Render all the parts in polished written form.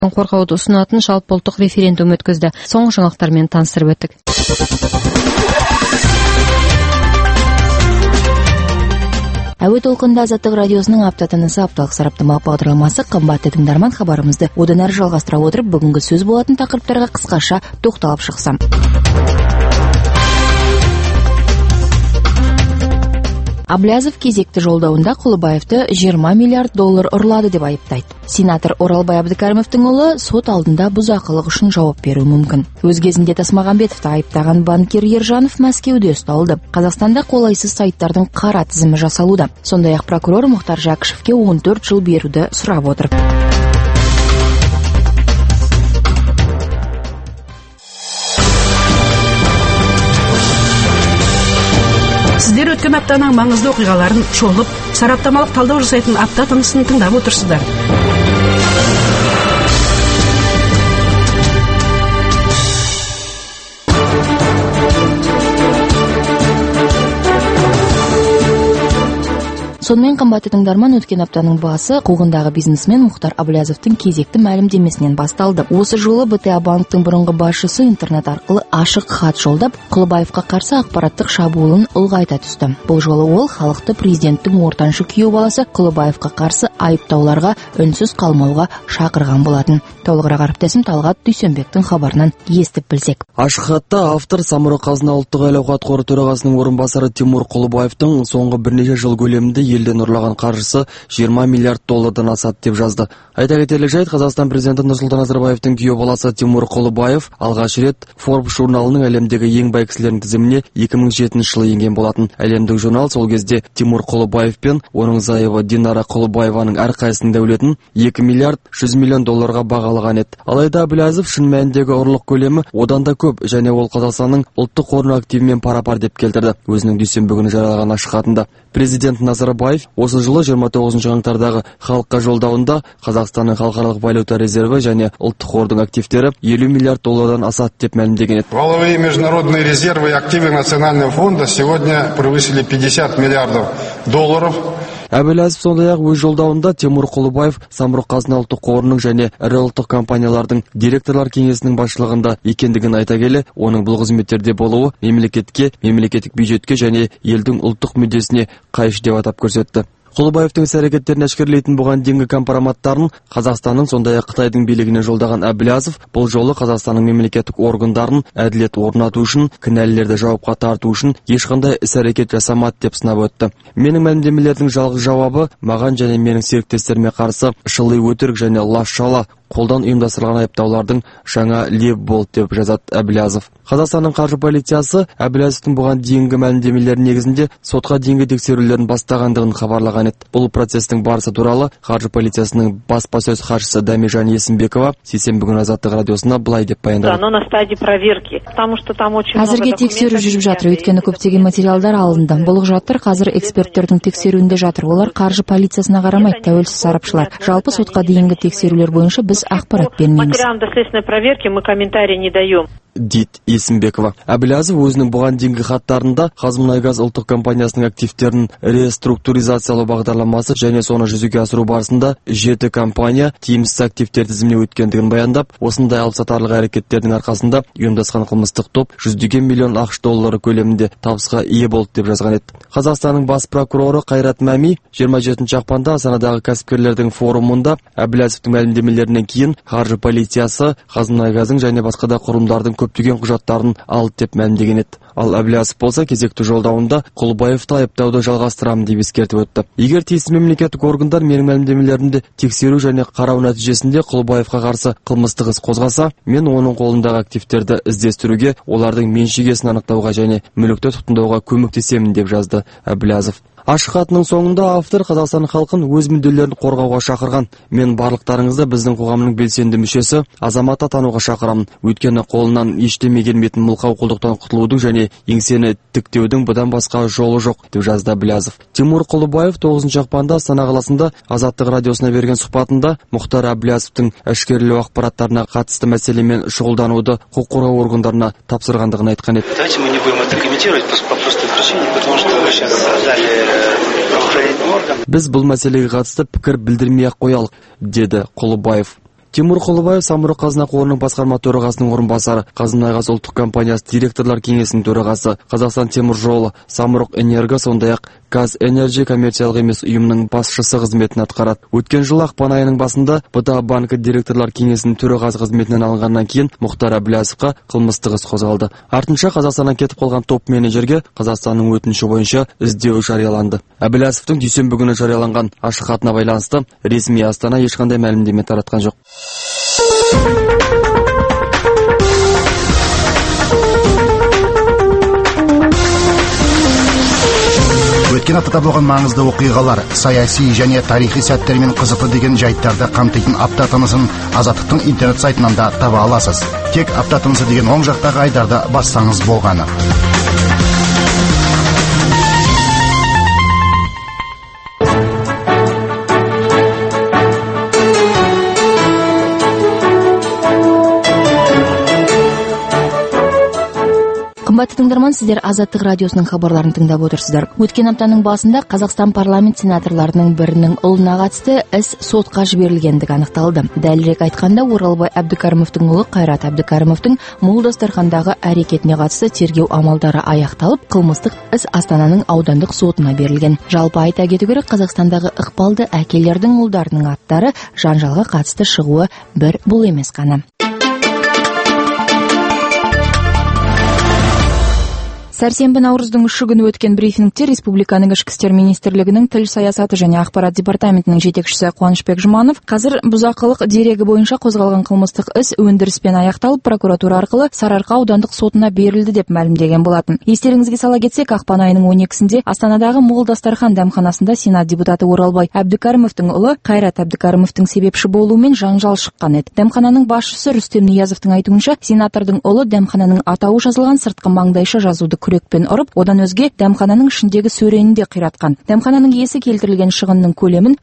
Қорғауды ұсынатын жалпы ұлттық референдум өткізді. Соңғы жаңалықтармен таныстырып өттік. Әуе толқынында Азаттық радиосының апта тынысы апталық сараптамалық бағдарламасы. Қымбатты тыңдарман, хабарымызды одан әрі жалғастыра отырып, бүгінгі сөз болатын тақырыптарға қысқаша тоқталып шықсам. Аблязов кезекті жолдауында Құлыбаевты 20 миллиард доллар ұрлады деп айыптайды. Сенатор Оралбай Абдыкаримовтың ұлы сот алдында бұзақылық үшін жауап беруі мүмкін. Өз кезінде Тасмағамбетовті айыптаған банкир Ержанов Мәскеуде ұсталды. Қазақстанда қолайсыз сайттардың қара тізімі жасалуда. Сондай-ақ прокурор Мұхтар Жәкішевке 14 жыл беруді сұрап отыр. Сіздер өткен аптаның маңызды оқиғаларын шолып, сараптамалық талдау жасайтын апта тынысын тыңдап отырсыздар. Сонымен қымбатты тыңдарман, өткен аптаның басы қуғындағы бизнесмен Мұхтар Аблязовтың кезекті мәлімдемесінен басталды. Осы жолы БТА банктың бұрынғы басшысы интернет арқылы ашық хат жолдап, Құлыбаевқа қарсы ақпараттық шабуылын ұлғайта түсті. Бұл жолы ол халықты президенттің ортаншы күйеу баласы Құлыбаевқа қарсы айыптауларға үнсіз қалмауға шақырған болатын. Толығырақ әріптесім Талғат Дүйсенбектің хабарынан естіп білсек. Ашық хатта автор Самұрық-Қазына ұлттық әл-ауқат қоры төрағасының орынбасары Тимур Құлыбаевтың соңғы бірнеше жыл көлемінде елден ұрлаған қаржысы 20 миллиард доллардан асады деп жазды. Айта кетерлік жайт, Қазақстан президенті Нұрсұлтан Назарбаевтың күйеу баласы Тимур Құлыбаев алғаш рет Forbes журналының әлемдегі ең бай кісілердің тізіміне 2007 жылы енген болатын. Әлемдік журнал сол кезде Тимур Құлыбаев пен оның зайыбы Динара Құлыбаеваның әрқайсысының дәулетін 2 миллиард 100 миллион долларға бағалаған еді. Алайда Аблязов шын мәніндегі ұрлық көлемі одан да көп, және ол Қазақстанның ұлттық қорының активімен пара-пар деп келтірді. Өзінің дүйсенбі күні жариялаған ашық хатында президент Назарбаев осы жылы 29 қаңтардағы халыққа жолдауында Қазақстанның халықаралық валюта резерві және ұлттық қордың активтері 50 миллиард доллардан асады деп мәлімдеген еді. Валовые международные резервы и активы Национального фонда сегодня превысили 50 миллиардов долларов. Әбіләзов сондай-ақ өз жолдауында Тимур Құлыбаев Самұрық-Қазына ұлттық қорының және ірі ұлттық компаниялардың директорлар кеңесінің басшылығында екендігін айта келе, оның бұл қызметтерде болуы мемлекетке, мемлекеттік бюджетке және елдің ұлттық мүддесіне қайшы деп атап көрсетті. Құлыбаевтың іс-әрекеттерін әшкерелейтін бұған дейінгі компроматтарын Қазақстанның сондай-ақ Қытайдың билігіне жолдаған Әбілязов бұл жолы Қазақстанның мемлекеттік органдарын әділет орнату үшін, кінәлілерді жауапқа тарту үшін ешқандай іс-әрекет жасамады деп сынап өтті. Менің мәлімдемелердің жалғыз жауабы маған және менің серіктестеріме қарсы шылы өтірік және лас-шала қолдан ұйымдастырылған айыптаулардың жаңа лебі болды деп жазады Әбілязов. Қазақстанның қаржы полициясы Әбілязовтың бұған дейінгі мәлімдемелері негізінде сотқа дейінгі тексерулерін бастағандығын хабарлаған еді. Бұл процестің барысы туралы қаржы полициясының баспасөз хатшысы Дамижан Есімбекова сейсенбі күні Азаттық радиосына былай деп баяндады. Әзірге тексеру жүріп жатыр, өйткені көптеген материалдар алынды. Бұл құжаттар қазір эксперттердің тексеруінде жатыр. Олар қаржы полициясына қарамайды, тәуелсіз сарапшылар. Жалпы сотқа дейінгі тексерулер бойынша біз ақпарат бермейміз. Дейді Есімбекова. Әбілязов өзінің бұған дейінгі хаттарында Қазмұнайгаз ұлттық компаниясының активтерін реструктуризациялау бағдарламасы және соны жүзеге асыру барысында 7 компания тиімсіз активтер тізіміне өткендігін баяндап, осындай алыпсатарлық әрекеттердің арқасында ұйымдасқан қылмыстық топ жүздеген миллион ақш доллары көлемінде табысқа ие болды деп жазған еді. Қазақстанның бас прокуроры Қайрат Мәми 27 ақпанда Астанадағы кәсіпкерлердің форумында Әбілязовтың мәлімдемелерінен кейін қаржы полициясы Қазмұнайгазың және басқа да құрылымдардың көптеген құжаттарын алды деп мәлімдеген еді. Ал Әбілязов болса кезекті жолдауында Құлыбаевты айыптауды жалғастырамын деп ескертіп өтті. Егер тиісті мемлекеттік органдар менің мәлімдемелерімді тексеру және қарау нәтижесінде Құлыбаевқа қарсы қылмыстық іс қозғаса, мен оның қолындағы активтерді іздестіруге, олардың меншігесін анықтауға және мүлікті тұтқындауға көмектесемін деп жазды Әбілязов. Ашық хатының соңында автор Қазақстан халқын өз мүдделерін қорғауға шақырған. Мен барлықтарыңызды біздің қоғамның белсенді мүшесі, азамат атануға шақырамын. Өйткені қолынан ештеме келмейтін мылқау құлдықтан құтылудың және еңсені тіктеудің бұдан басқа жолы жоқ деп жазды Әбілязов. Тимур Құлыбаев 9 ақпанда Астана қаласында Азаттық радиосына берген сұхбатында Мұхтар Әбілязовтың әшкерелеу ақпараттарына қатысты мәселемен шұғылдануды құқық қорғау органдарына тапсырғандығын айтқан еді. Давайте мы не будем это комментировать по простой причине, потому что вы сейчас дали. Біз бұл мәселеге қатысты пікір білдірмей-ақ қоялық, деді Құлыбаев. Тимур Құлыбаев Самұрық Қазына қорының басқарма төрағасының орынбасары, Қазмұнайгаз ұлттық компаниясы директорлар кеңесінің төрағасы, Қазақстан темір жолы, Самұрық энерго, сондай-ақ Қазэнерджи коммерциялық емес ұйымның басшысы қызметін атқарады. Өткен жылы ақпан айының басында БТА банкі директорлар кеңесінің төрағасы қызметінен алынғаннан кейін Мұхтар Әблязовқа қылмыстық іс қозғалды. Артынша Қазақстаннан кетіп қалған топ менеджерге Қазақстанның өтініші бойынша іздеу жарияланды. Әблязовтың дүйсенбі күні жарияланған ашық хатына байланысты ресми Астана ешқандай мәлімдеме таратқан жоқ. Өткен аптада болған маңызды оқиғалар, саяси және тарихи сәттермен қызықты деген жайттарды қамтитын апта тынысын Азаттықтың интернет сайтынан да таба аласыз. Тек апта тынысы деген оң жақтағы айдарды бассаңыз болғаны. Қымбатты тыңдарман, сіздер Азаттық радиосының хабарларын тыңдап отырсыздар. Өткен аптаның басында Қазақстан парламент сенаторларының бірінің ұлына қатысты іс сотқа жіберілгендігі анықталды. Дәлірек айтқанда, Оралбай Әбдікәрімовтің ұлы Қайрат Әбдікәрімовтің Мол Дастархандағы әрекетіне қатысты тергеу амалдары аяқталып, қылмыстық іс Астананың аудандық сотына берілген. Жалпы айта кету керек, Қазақстандағы ықпалды әкелердің ұлдарының аттары жанжалға қатысты шығуы бір бұл емес қана. Сәрсенбі наурыздың 3 күні өткен брифингте Республиканың ішкі істер министрлігінің тіл саясаты және ақпарат департаментінің жетекшісі Қуанышбек Жұманов қазір бұзақылық дерегі бойынша қозғалған қылмыстық іс өндіріспен аяқталып, прокуратура арқылы Сарыарқа аудандық сотына берілді деп мәлімдеген болатын. Естеріңізге сала кетсек, ақпан айының 12-сінде Астанадағы Мол Дастархан дәмханасында Сенат депутаты Оралбай Әбдікәрімовтің ұлы Қайрат Әбдікәрімовтің себепші болуымен жанжал шыққан еді. Дәмхананың басшысы Рүстем Ниязовтың айтуынша, сенатордың ұлы дәмхананың атауы жазылған сыртқы маңдайша жазуды күрекпен ұрып, одан өзге дәмхананың ішіндегі сөрені де қиратқан. Дәмхананың иесі келтірілген шығынның көлемін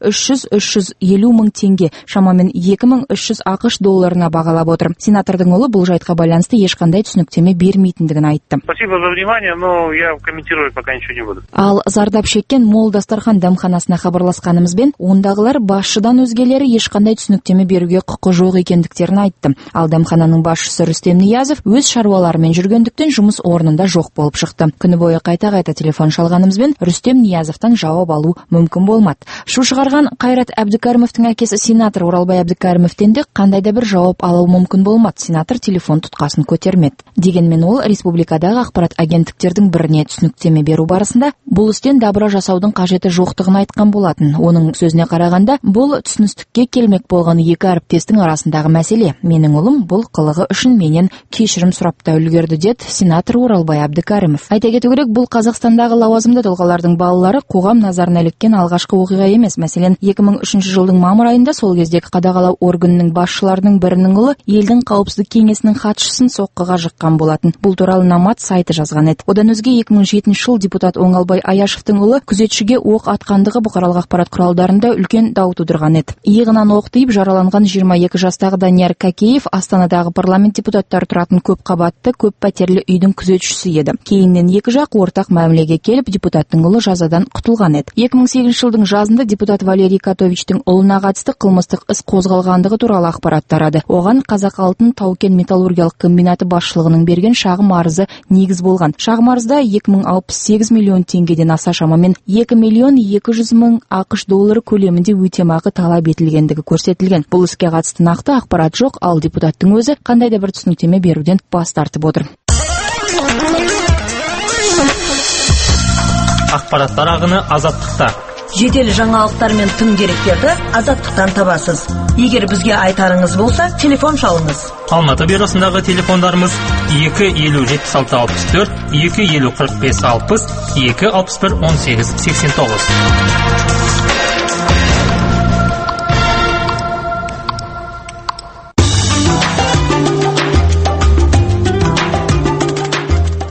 300-350 мың теңге, шамамен 2300 ақш долларына бағалап отыр. Сенатордың ұлы бұл жайтқа байланысты ешқандай түсініктеме бермейтіндігін айтты. Спасибо за внимание, но я комментировать пока ничего не буду. Ал зардап шеккен Мол Дастархан дәмханасына хабарласқанымызбен, ондағылар басшыдан өзгелері ешқандай түсініктеме беруге құқы жоқ екендіктерін айтты. Ал дәмхананың басшысы Рүстем Ниязов өз шаруаларымен жүргендіктен жұмыс орнында жоқ болып шықты. Күні бойы қайта-қайта телефон шалғанымызбен Рүстем Ниязовтан жауап алу мүмкін болмады. Шу шығарған Қайрат Әбдікәрімовтің әкесі сенатор Оралбай Әбдікәрімовтен де қандай да бір жауап алу мүмкін болмады. Сенатор телефон тұтқасын көтермеді. Дегенмен ол республикадағы ақпарат агенттіктердің біріне түсініктеме беру барысында бұл істен дабыра жасаудың қажеті жоқтығын айтқан болатын. Оның сөзіне қарағанда, бұл түсіністікке келмек болған екі әріптестің арасындағы мәселе. Менің ұлым бұл қылығы үшін менен кешірім сұрап та үлгерді, деді сенатор Оралбай Әбдікәрімов. Айта кету керек, бұл Қазақстандағы лауазымды тұлғалардың балалары қоғам назарына іліккен алғашқы оқиға емес. Мәселен, 2003 жылдың мамыр айында сол кездегі қадағалау органының басшыларының бірінің ұлы елдің қауіпсіздік кеңесінің хатшысын соққыға жыққан болатын. Бұл туралы Намат сайты жазған еді. Одан өзге 2007 жыл депутат Оңалбай Аяшевтің ұлы күзетшіге оқ атқандығы бұқаралық ақпарат құралдарында үлкен дау тудырған еді. Иығынан оқ тиіп жараланған 22 жастағы Данияр Кәкеев Астанадағы парламент депутаттары тұратын көп қабатты, көп пәтерлі үйдің күзетшісі еді. Кейіннен екі жақ ортақ мәмілеге келіп, депутаттың ұлы жазадан құтылған еді. 2008 жылдың жазында депутат Валерий Катовичтің ұлына қатысты қылмыстық іс қозғалғандығы туралы ақпарат тарады. Оған Қазақ алтын тау-кен металлургиялық комбинаты басшылығының берген шағым арызы негіз болған. Шағым арызда 2068 миллион теңгеден аса, шамамен 2 миллион 200 мың ақш доллары көлемінде өтемақы талап етілгендігі көрсетілген. Бұл іске қатысты нақты ақпарат жоқ, ал депутаттың өзі қандай да бір түсініктеме беруден бас тартып отыр. Ақпараттар ағыны Азаттықта. Жедел жаңалықтар мен тың деректерді Азаттықтан табасыз. Егер бізге айтарыңыз болса, телефон шалыңыз. Алматы бюросындағы телефондарымыз 250-76-64, 250-45-60, 261-18-89.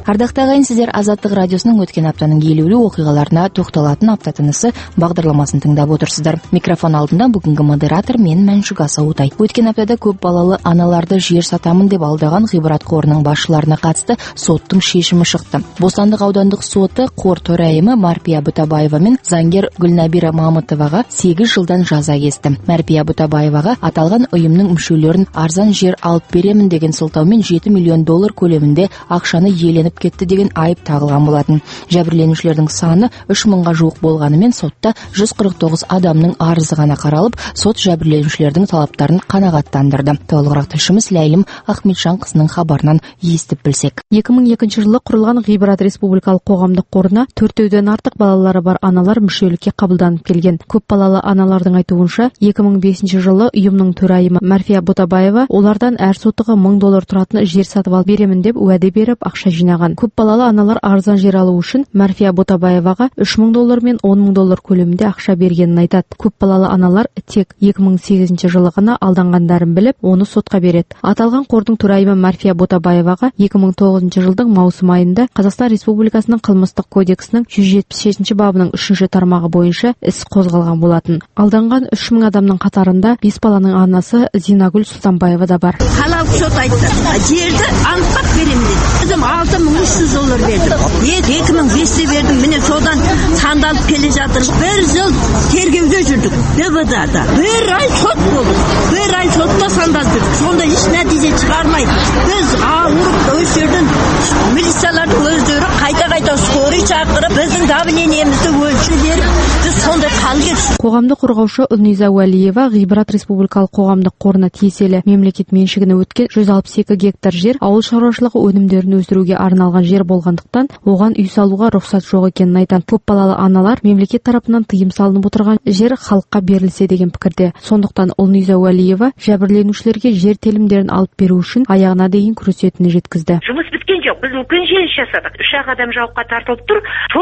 Ардактуу агайын, сиздер Азаттык радиосунун өткен аптанын келүүлүү окуйгаларына токтолатын апта тынысы багдарламасын тыңдап отурсуздар. Микрофон алдында бүгүнкү модератор мен Маншук Асаутай. Өткен аптада көп балалы аналарды жер сатамын деп алдаган Гибрат корунун башчыларына катысты соттун шешими чыкты. Бостандык аудандык соты кор төрайымы Марпия Бутабаева мен заңгер Гүлнабира Мамытовага 8 жылдан жаза кести. Марпия Бутабаевага аталган уюмдун мүчөлөрүн арзан жер алып беремин деген сылтоо менен $7 миллион көлөмүндө акчаны ээленип кетти деген айып тагылган болатын. Жабирленүүчүлөрдүн саны 3000га жук болгону менен сотто 149 адамдын арызы гана каралып, сот жабирленүүчүлөрдүн талаптарын канагаттандырды. Толугураак тилшимиз Лайлим Ахметжан кызынын кабарынан эстип билсек. 2002 жылы курулган Гибрат республикалык коомдук коруна 4-дөн артык балалары бар аналар мүчөлүккө кабылданып келген. Көп балалы аналардын айтуунча, 2005 жылы уюмдун төрайымы Марпия Бутабаева олардан әр сотуга $1000 туратын жер сатып алып беремин деп уәде берип акча жинаган. Көп балалы аналар арзан жер алуу үчүн Марпия Бутабаевага $3000 мен $10,000 көлөмүндө акча бергенин айтат. Көп балалы аналар тек 2008 жылы гана алдангандарын билип, оны сотко берет. Аталган кордун төрайымы Марпия Бутабаевага 2009 жылдын маусым айында Казакстан Республикасынын кылмыштык кодексинин 177 бабынын 3 тармагы боюнча іс козголгон болатын. Алданган 3000 адамдын катарында 5 баланын анасы Зинагүл Султанбаева да бар. Халал сот айтты. Жерди алып берем dedi. Өзüm $6300 verdim. 2005'te verdim. Mine sodan sandalып келе жатыр. Bir yıl tergevde жүрдік. ДВД'да. Bir ay sot болды. Bir ay sotта sandal жүрдік. Sonda hiç netice çıkarmaydı. Biz ağırıp өз жерден милициялардың өздері қайта скорый шақырып, біздің давлениемізді өлшеп беріп, біз сондай хал кеттік. Коғамдық қорғаушы Үлниза Уәлиева Гибрат республикалық қоғамдық қорына тиесілі мемлекет меншігіне өткен 162 гектар жер ауыл шаруашылығы өнімдерін өсіруге арналған жер болғандықтан, оған үй салуға рұқсат жоқ екенін айтан. Көп балалы аналар мемлекет тарапынан тыйым салынып отырған жер халыққа берілсе деген пікірде. Сондықтан Үлниза Уәлиева жәбірленушілерге жер телімдерін алып беру үшін аяғына дейін күресетінін жеткізді. Жұмыс біткен жоқ. Біз үлкен желіс жасадық. 3 адам жауапқа тартылып тұр.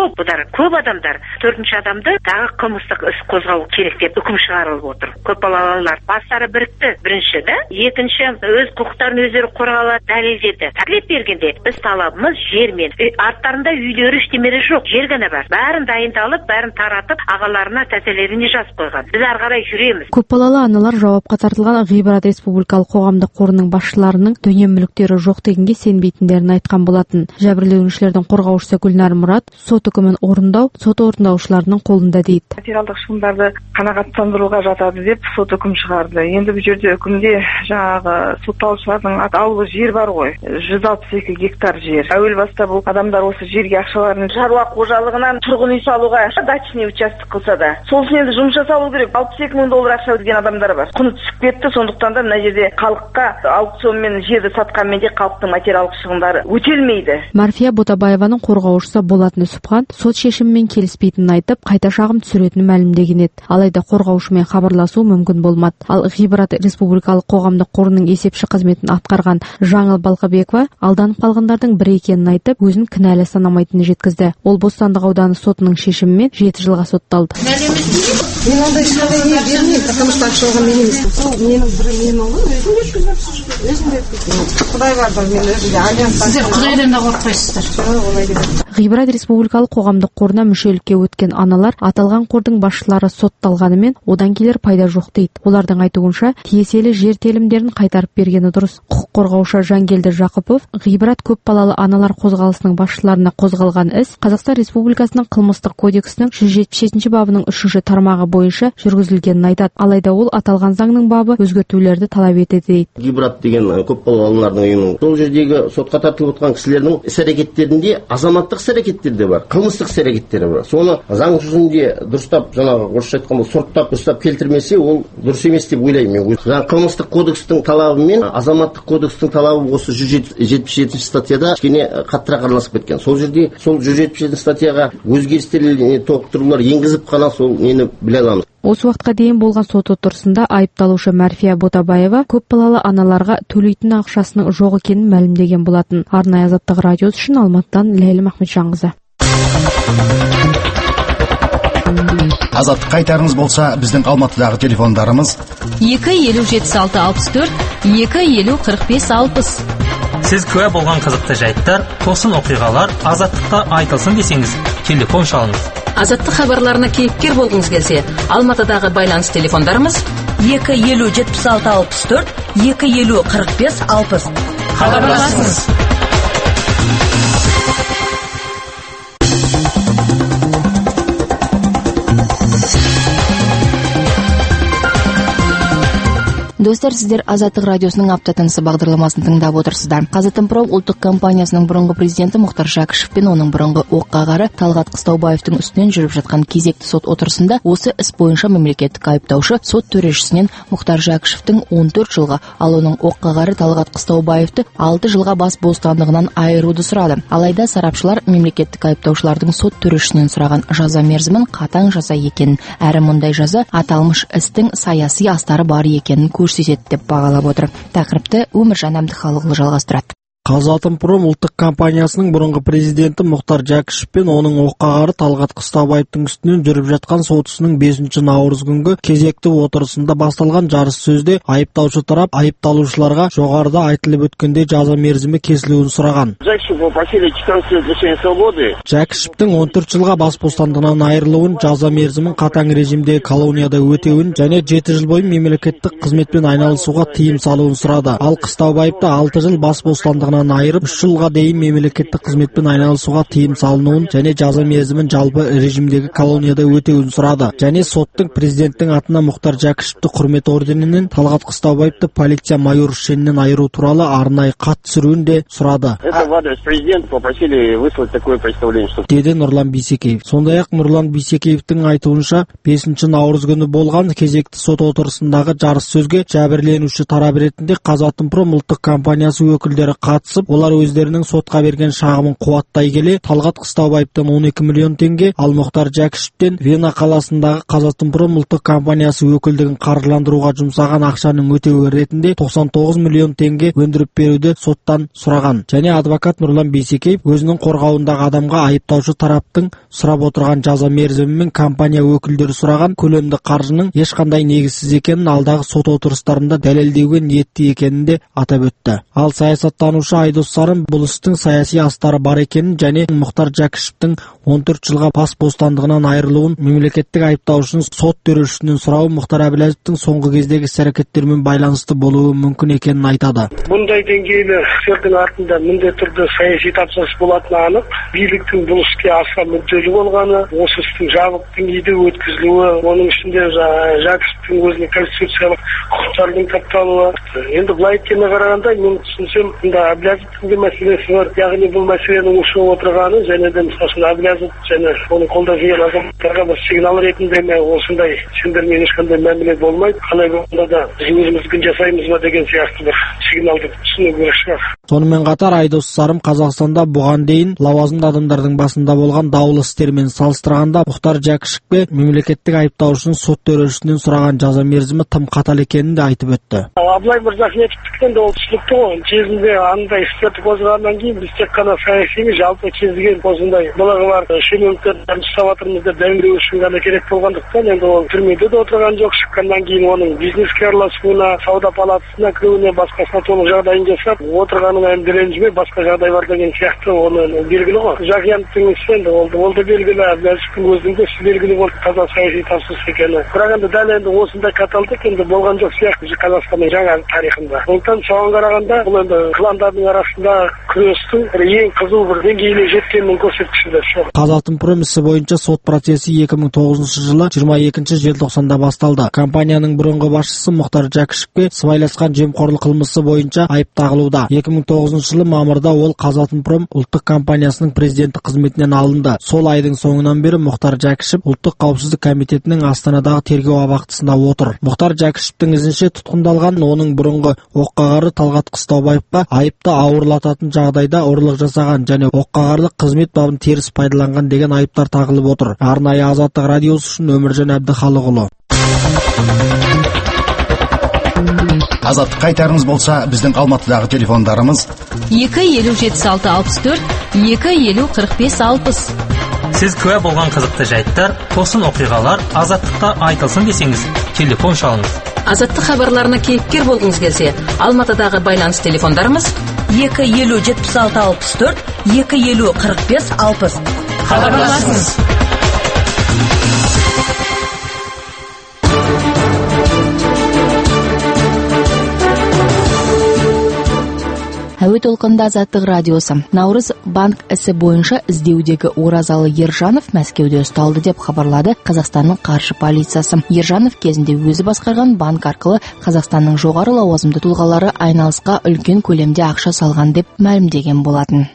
Көп адамдар. 4-ші адамды тағы қылмыстық іс қозғау керек деп үкім шығарылып отыр. Көп балалылар бастары бірікті. Бірінші да, екінші өз құқықтарын өздері қорғауға дәлелдеді. Тәклif бергенде біз талабымыз жермен. Арттарында үйлері ештемері жоқ. Жер ғана бар. Бәрін дайындалып, бәрін таратып, ағаларына тәтелеріне жазып қойған. Біз ары қарай жүреміз. Көп балалы аналар жауапқа тартылған Гибрат республикалық қоғамдық қорының басшыларының дүние мүліктері жоқ дегенге сенбейтіндерін айтқан болатын. Жәбірленушілердің қорғаушысы Гүлнар Мұрат сот үкімін орындау сот орындаушыларының қолында дейді. Материалдық шығындарды қанағаттандыруға жатады деп сот үкім шығарды. Енді бұл жерде үкімде жаңағы сотталушылардың аулы жер бар ғой. 162 гектар жер. Әуел баста бұл адамдар осы жерге ақшаларын шаруа қожалығынан тұрғын үй салуға дачный участок қылса да, сол үшін енді жұмыс жасалу керек. $62,000 ақша өткен адамдар бар. Құны түсіп кетті, сондықтан да мына жерде халыққа аукционмен жерді сатқанмен де халықтың материалдық шығындары өтелмейді. Марфия Бутабаеваның қорғаушысы Болат Нүсіпхан сот шешімімен келіспейтінін айтып, қайта шағым түсіретінін мәлімдеген еді. Алайда қорғаушымен хабарласу мүмкін болмады. Ал Гибрат республикалық қоғамдық қорының есепші қызметін атқарған Жаңыл Балқыбекова алданып қалғандардың бірі екенін айтып, өзін кінәлі санамайтынын жеткізді. Ол Бостандық ауданы сотының шешімімен 7 жылға сотталды. Мен ондай ешқандай не бермеймін, потому что ақшаға мен емес. Сол менің ұлым өзім Құдай бар, мен өзімде альянс. Сіздер Құдайдан да қорықпайсыздар. Гибрат республикалық қоғамдық қорына мүшелікке өткен аналар аталған қордың басшылары сотталғанымен одан келер пайда жоқ дейді. Олардың айтуынша тиесілі жер телімдерін қайтарып бергені дұрыс. Құқық қорғаушы Жангелді Жақыпов Гибрат көп балалы аналар қозғалысының басшыларына қозғалған іс Қазақстан Республикасының қылмыстық кодексінің 177 бабының 3 тармағы бойынша жүргізілгенін айтады. Алайда ол аталған заңның бабы өзгертулерді талап етеді дейді. Гибрат деген көп балалы аналардың ұйымы сол жердегі сотқа тартылып отқан кісілердің іс-әрекеттерінде азаматтық іс-әрекеттер де бар, қылмыстық іс-әрекеттері бар. Соны заң жүзінде дұрыстап, жаңағы орысша айтқанда сұрыптап, дұрыстап келтірмесе, ол дұрыс емес деп ойлаймын мен. Жаңағы қылмыстық кодекстің талабы мен азаматтық кодекстің талабы осы 177 статьяда кішкене қаттырақ араласып кеткен. Сол жерде сол 177 статьяға өзгерістер толықтырулар енгізіп қана сол нені біле аламыз. Осы уақытқа дейін болған сот отырысында айыпталушы Марфия Бутабаева көп балалы аналарға төлейтін ақшасының жоқ екенін мәлімдеген болатын. Арнайы Азаттық радиосы үшін Алматыдан Ләйлім Ахметжанқызы. Азаттық қайтарыңыз болса, біздің Алматыдағы телефондарымыз 2 50 76 64 2 50 45 60. Сіз куә болған қызықты жайттар, тосын оқиғалар азаттықта айтылсын десеңіз, телефон шалыңыз. Азаттық хабарларына кейіпкер болғыңыз келсе, Алматыдағы байланыс телефондарымыз 250-76-64, 250-45-60. Хабарласыңыз. Достар, сіздер Азаттық радиосының апта тынысы бағдарламасын тыңдап отырсыздар. Қазатомпром ұлттық компаниясының бұрынғы президенті Мұхтар Жәкішев пен оның бұрынғы оққағары Талғат Қыстаубаевтың үстінен жүріп жатқан кезекті сот отырысында осы іс бойынша мемлекеттік айыптаушы сот төрешісінен Мұхтар Жәкішевтің 14 жылға, ал оның оққағары Талғат Қыстаубаевты 6 жылға бас бостандығынан айыруды сұрады. Алайда сарапшылар мемлекеттік айыптаушылардың сот төрешісінен сұраған жаза мерзімін қатаң жаза екенін, әрі мұндай жаза аталмыш істің саяси астары бар екенін көрсетеді деп бағалап отыр. Тақырыпты Өміржан Әбдіхалықұлы жалғастырады. Қазатомпром ұлттық компаниясының бұрынғы президенті Мұхтар Жәкішев пен оның оққағары Талғат Қыстаубаевтың үстінен жүріп жатқан сотысының 5 наурыз күнгі кезекті отырысында басталған жарыс сөзде айыптаушы тарап айыпталушыларға жоғарыда айтылып өткендей жаза мерзімі кесілуін сұраған. Жәкішевтің 14 жылға бас бостандығынан айырылуын, жаза мерзімін қатаң режимдегі колонияда өтеуін және 7 жыл бойы мемлекеттік қызметпен айналысуға тыйым салуын сұрады. Ал Қыстаубаевты 6 жыл бас бостандығынан айырып 3 жылға дейін мемлекеттік қызметпен айналысуға тыйым салынуын және жаза мерзімін жалпы режимдегі колонияда өтеуін сұрады. Және соттың президенттің атына Мұхтар Жәкішевті құрмет орденінен, Талғат Қыстаубаевты полиция майор шенінен айыру туралы арнайы хат түсіруін де сұрады. Деді Нұрлан Бейсекеев. Сондай-ақ Нұрлан Бейсекеевтің айтуынша 5 наурыз күні болған кезекті сот отырысындағы жарыс сөзге жәбірленуші тарап ретінде Қазатомпром ұлттық компаниясы өкілдері қатысып, олар өздерінің сотқа берген шағымын қуаттай келе, Талғат Қыстаубаевтан 12 миллион теңге, ал Мұхтар Жәкішевтен Вена қаласындағы Қазатомпром ұлттық компаниясы өкілдігін қаржыландыруға жұмсаған ақшаның өтеуі ретінде 99 миллион теңге өндіріп беруді соттан сұраған. Және адвокат Нұрлан Бейсекеев өзінің қорғауындағы адамға айыптаушы тараптың сұрап отырған жаза мерзімі мен компания өкілдері сұраған көлемді қаржының ешқандай негізсіз екенін алдағы сот отырыстарында дәлелдеуге ниетті екенін де атап өтті. Ал саясаттанушы Айдос Сарым бұл істің саяси астары бар екенін және Мұхтар Жәкішевтің 14 жылға бас бостандығынан айырылуын мемлекеттік айыптаушының сот төрешісінен сұрауы Мұхтар Әбіләзовтің соңғы кездегі іс-әрекеттермен байланысты болуы мүмкін екенін айтады. Бұндай деңгейлі істердің артында міндетті түрде саяси тапсырыс болатыны анық. Биліктің бұл іске аса мүдделі болғаны, осы істің жабық деңгейде өткізілуі, оның ішінде Жәкішевтің өзіне конституциялық құқықтардың тапталуы. Енді былай еткеніне қарағанда мен түсінсем, мұнда Әбіләзовтың де мәселесі бар. Яғни бұл мәселенің ушығып отырғаны және де мысалы Әбіләзов және оны қолдап жүрген азаматтарға бір сигнал ретінде осындай сендермен ешқандай мәміле болмайды. Қалай болғанда да біз өзімізді жасаймыз ба деген сияқты бір сигналды түсіну керек шығар. Сонымен қатар Айдос Сарым Қазақстанда бұған дейін лауазымды адамдардың басында болған даулы істермен салыстырғанда Мұхтар Жәкішевке мемлекеттік айыптаушының сот төрешісінен сұраған жаза мерзімі тым қатал екенін де айтып өтті. Абылай Мырзахметовтікін де ол түсінікті ғой. Кезінде андай істерді қозғағаннан кейін біз тек қана саяси емес, жалпы кезген осындай былығы бар шенеуніктерді ұстап жатырмыз деп дәлелдеу үшін ғана керек болғандықтан енді ол түрмеде де отырған жоқ. Шыққаннан кейін оның бизнеске араласуына, сауда палатасына кіруіне, басқасына толық жағдайын жасап отырғанын енді ренжімей басқа жағдай бар деген сияқты оны белгілі ғой. Жақияновтың ісі енді ол да белгілі, Әбіләзовтың өзінің де белгілі болды таза саяси тапсырыс екені. Бірақ енді дәл енді осындай қаталдық енді болған жоқ сияқты Қазақстанның жаңа тарихында. Сондықтан соған қарағанда бұл енді кландардың арасында күрестің ең қызу бір деңгейіне жеткенінің көрсеткіші. Қазатомпром ісі бойынша сот процесі 2009 жылы 22 желтоқсанда басталды. Компанияның бұрынғы басшысы Мұхтар Жәкішевке сыбайласқан жемқорлық қылмысы бойынша айып тағылуда. 2009 жылы мамырда ол Қазатомпром ұлттық компаниясының президенті қызметінен алынды. Сол айдың соңынан бері Мұхтар Жәкішев ұлттық қауіпсіздік комитетінің Астанадағы тергеу абақтысында отыр. Мұхтар Жәкішевтің ізінше тұтқындалған оның бұрынғы оққағары Талғат Қыстаубаевқа айыпты ауырлататын жағдайда ұрлық жасаған және оққағарлық қызмет бабын теріс пайдаланған деген айыптар тағылып отыр. Арнайы Азаттық радиосы үшін Өміржан Әбдіхалықұлы. Азаттық қайтарыңыз болса, біздің Алматыдағы телефондарымыз 250-76-64, 250-45-60. Сіз куә болған қызықты жайттар, тосын оқиғалар азаттықта айтылсын десеңіз, телефон шалыңыз. Азаттық хабарларына кейіпкер болғыңыз келсе, Алматыдағы байланыс телефондарымыз 250 76 64, 250 45 60. Хабарласыңыз. Әуе толқынында Азаттық радиосы. Наурыз банк ісі бойынша іздеудегі Оразалы Ержанов Мәскеуде ұсталды деп хабарлады Қазақстанның қаржы полициясы. Ержанов кезінде өзі басқарған банк арқылы Қазақстанның жоғары лауазымды тұлғалары айналысқа үлкен көлемде ақша салған деп мәлімдеген болатын.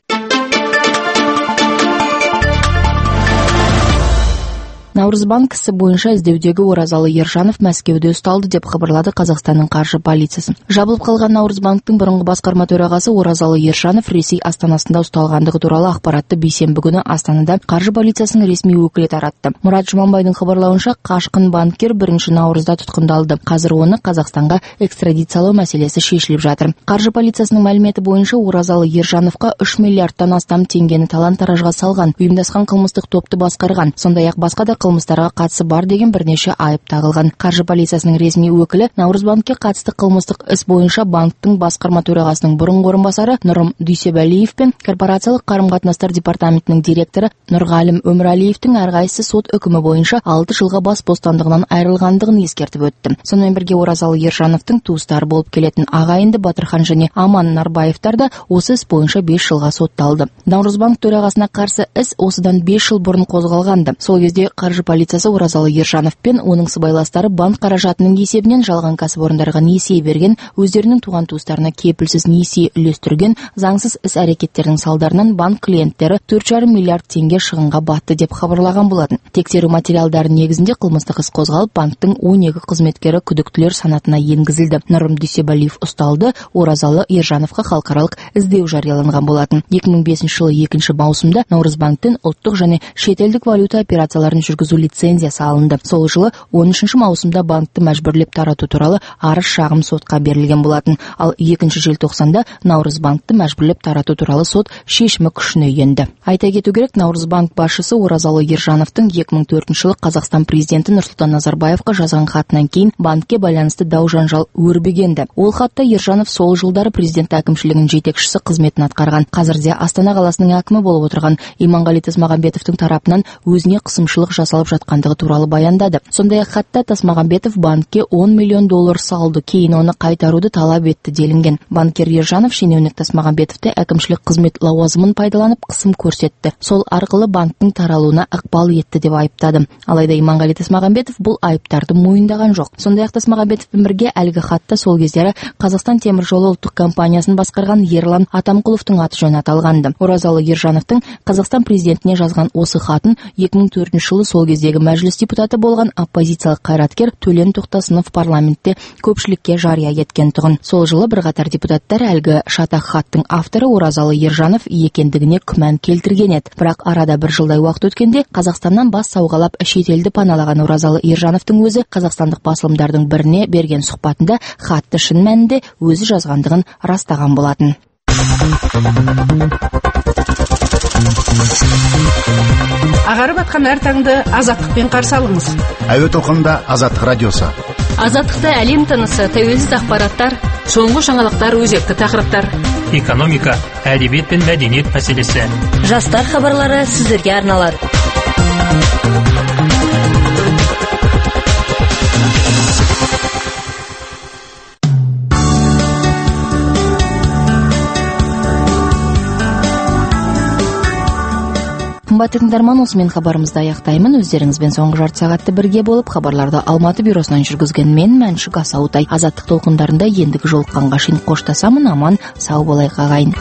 Наурыз банк ісі бойынша іздеудегі Оразалы Ержанов Мәскеуде ұсталды деп хабарлады Қазақстанның қаржы полициясы. Жабылып қалған Наурыз банктың бұрынғы басқарма төрағасы Оразалы Ержанов Ресей астанасында ұсталғандығы туралы ақпаратты бейсенбі күні Астанада қаржы полициясының ресми өкілі таратты. Мұрат Жұманбайдың хабарлауынша, қашқын банкир 1 наурызда тұтқындалды. Қазір оны Қазақстанға экстрадициялау мәселесі шешіліп жатыр. Қаржы полициясының мәліметі бойынша Оразалы Ержановқа 3 миллиардтан астам теңгені талан-таражға салған, ұйымдасқан қылмыстық топты басқарған, сондай-ақ басқа да қылмыстарға қатысы бар деген бірнеше айып тағылған. Қаржы полициясының ресми өкілі Наурыз банкке қатысты қылмыстық іс бойынша банктың басқарма төрағасының бұрынғы орынбасары Нұрым Дүйсебалиев пен корпорациялық қарым-қатынастар департаментінің директоры Нұрғалым Өмірәлиевтің әрқайсысы сот үкімі бойынша 6 жылға бас бостандығынан айырылғандығын ескертіп өтті. Сонымен бірге Оразалы Ержановтың туыстары болып келетін ағайынды Батырхан және Аман Нарбаевтар да осы іс бойынша 5 жылға сотталды. Наурыз банк төрағасына қарсы іс осыдан 5 жыл бұрын қозғалғанды. Сол кезде қаржы полициясы Оразалы Ержанов пен оның сыбайластары банк қаражатының есебінен жалған кәсіпорындарға несие берген, өздерінің туған туыстарына кепілсіз несие үлестірген, заңсыз іс-әрекеттердің салдарынан банк клиенттері 4,5 миллиард теңге шығынға батты деп хабарлаған болатын. Тексеру материалдары негізінде қылмыстық іс қозғалып, банктың 12 қызметкері күдіктілер санатына енгізілді. Нұрым Дүйсебалиев ұсталды, Оразалы Ержановқа халықаралық іздеу жарияланған болатын. 2005 жылы 2 маусымда Наурыз банктен ұлттық және шетелдік валюта операцияларын жүргізу лицензиясы алынды. Сол жылы 13 маусымда банкті мәжбүрлеп тарату туралы арыз шағым сотқа берілген болатын. Ал 2 желтоқсанда Наурыз банкті мәжбүрлеп тарату туралы сот шешімі күшіне енді. Айта кету керек, Наурыз банк басшысы Оразалы Ержановтың 2004 жылы Қазақстан президенті Нұрсұлтан Назарбаевқа жазған хатынан кейін банкке байланысты дау-жанжал өрбігенді. Ол хатта Ержанов сол жылдары президент әкімшілігінің жетекшісі қызметін атқарған, қазірде Астана қаласының әкімі болып отырған Иманғали Тасмағамбетовтің тарапынан өзіне қысымшылық жасалып жатқандығы туралы баяндады. Сондай-ақ хатта Тасмағамбетов банкке $10 миллион салды, кейін оны қайтаруды талап етті делінген. Банкир Ержанов шенеунік Тасмағамбетовті әкімшілік қызмет лауазымын пайдаланып қысым көрсетті. Сол арқылы банктың таралуына ықпал етті деп айыптады. Алайда Иманғали Тасмағамбетов бұл айыптарды мойындаған жоқ. Сондай-ақ Тасмағамбетовпен бірге әлгі хатта сол кездері Қазақстан темір жолы ұлттық компаниясын басқарған Ерлан Атамқұловтың аты жөні аталғанды. Оразалы Ержановтың Қазақстан президентіне жазған осы хатын 2004 жылы сол кездегі мәжіліс депутаты болған оппозициялық қайраткер Төлен Тоқтасынов парламентте көпшілікке жария еткен тұғын. Сол жылы бірқатар депутаттар әлгі шатақ хаттың авторы Оразалы Ержанов екендігіне күмән келтірген еді. Бірақ арада бір жылдай уақыт өткенде Қазақстаннан бас сауғалап шетелді паналаған Оразалы Ержановтың өзі қазақстандық басылымдардың біріне берген сұхбатында хатты шын мәнінде өзі жазғандығын растаған болатын. Ағарып атқан әр таңды азаттықпен қарсы алыңыз. Әуе толқынында Азаттық радиосы. Азаттықта әлем тынысы, тәуелсіз ақпараттар, соңғы жаңалықтар, өзекті тақырыптар. Экономика, әдебиет пен мәдениет мәселесі. Жастар хабарлары сіздерге арналады. Қымбатты тыңдарман, осымен хабарымызды аяқтаймын. Өздеріңізбен соңғы жарты сағатты бірге болып, хабарларды Алматы бюросынан жүргізген мен Мәншүк Асаутай. Азаттық толқындарында ендігі жолыққанға шейін қоштасамын. Аман, сау болайық ағайын.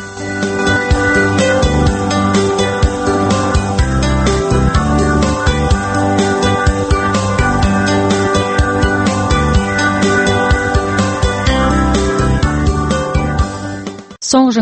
Соңғы